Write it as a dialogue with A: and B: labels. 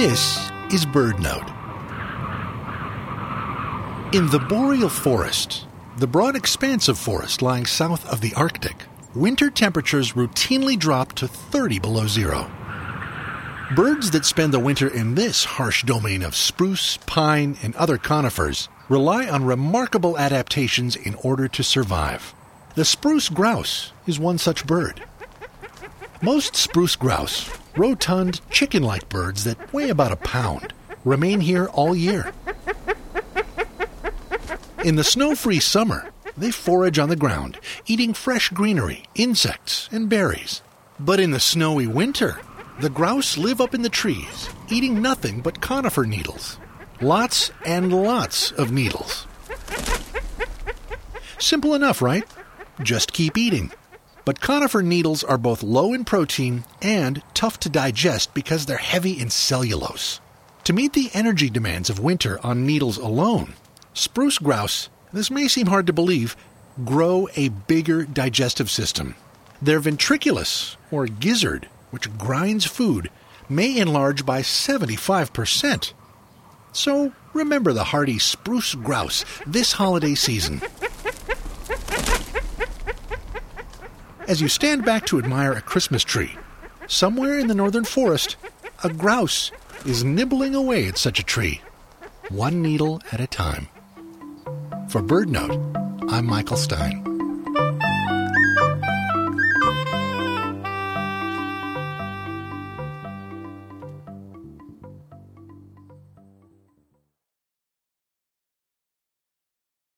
A: This is BirdNote. In the boreal forest, the broad expanse of forest lying south of the Arctic, winter temperatures routinely drop to 30 below zero. Birds that spend the winter in this harsh domain of spruce, pine, and other conifers rely on remarkable adaptations in order to survive. The spruce grouse is one such bird. Most spruce grouse, rotund, chicken-like birds that weigh about a pound, remain here all year. In the snow-free summer, they forage on the ground, eating fresh greenery, insects, and berries. But in the snowy winter, the grouse live up in the trees, eating nothing but conifer needles. Lots and lots of needles. Simple enough, right? Just keep eating. But conifer needles are both low in protein and tough to digest because they're heavy in cellulose. To meet the energy demands of winter on needles alone, spruce grouse, this may seem hard to believe, grow a bigger digestive system. Their ventriculus, or gizzard, which grinds food, may enlarge by 75%. So remember the hardy spruce grouse this holiday season. As you stand back to admire a Christmas tree, somewhere in the northern forest, a grouse is nibbling away at such a tree, one needle at a time. For BirdNote, I'm Michael Stein.